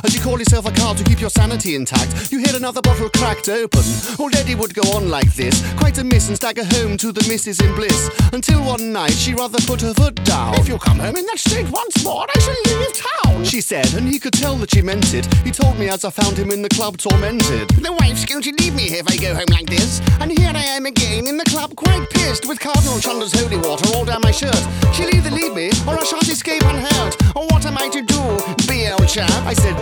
as you call yourself a card to keep your sanity intact. You hear another bottle cracked open. Old Eddie would go on like this, quite a miss, and stagger home to the missus in bliss, until one night she rather put her foot down. "If you come home in that state once more, I shall leave town," she said, and he could tell that she meant it. He told me as I found him in the club tormented. "The wife's going to leave me if I go home like this, and here I am again in the club quite pissed, with Cardinal Chunder's holy water all down my shirt. She'll either leave me or I shan't escape unhurt. Or what am I to do, be old chap?" I said,